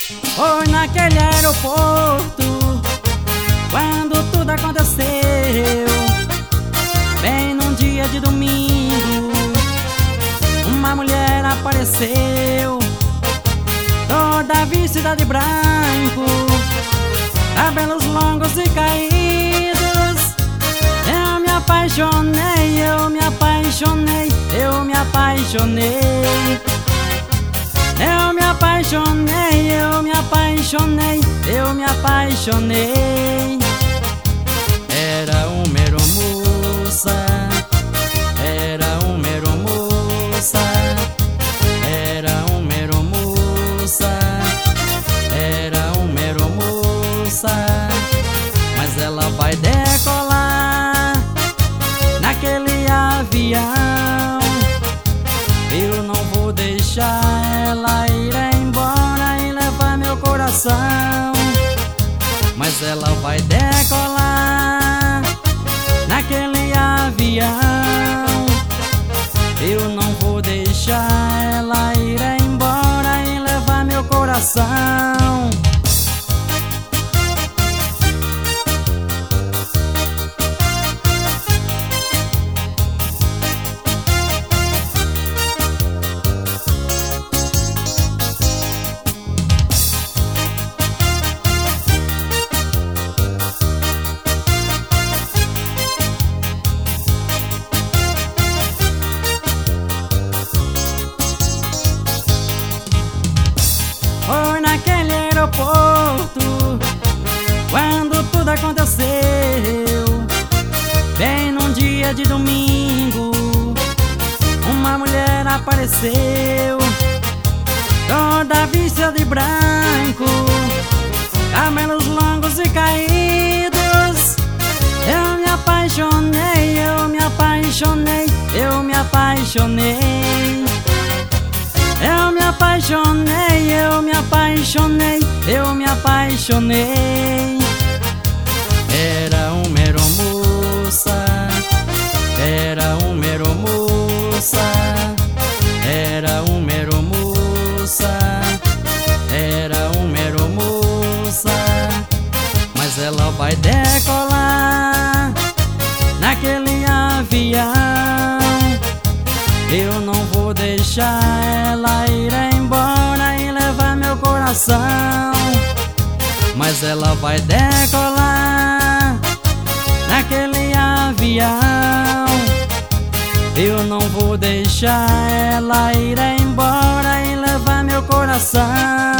Foi naquele aeroporto quando tudo aconteceu. Bem num dia de domingo, uma mulher apareceu, toda vestida de branco, cabelos longos e caídos. Eu me apaixonei, eu me apaixonei, eu me apaixonei. Eu me apaixonei, eu me apaixonei, eu me apaixonei. Era uma aeromoça, era uma aeromoça, era uma aeromoça, era uma aeromoça. Mas ela vai decolar naquele avião. Eu não vou deixar ela ir embora e levar meu coração. Mas ela vai decolar naquele avião. Eu não vou deixar ela ir embora e levar meu coração. Foi naquele aeroporto quando tudo aconteceu. Bem num dia de domingo, uma mulher apareceu, toda vestida de branco, cabelos longos e caídos. Eu me apaixonei, eu me apaixonei, eu me apaixonei. Eu me apaixonei, eu me apaixonei, eu me apaixonei. Era uma aeromoça, era uma aeromoça, era uma aeromoça, era uma aeromoça. Mas ela vai decolar naquele avião. Eu não vou deixar ela ir embora e levar meu coração. Mas ela vai decolar naquele avião. Eu não vou deixar ela ir embora e levar meu coração.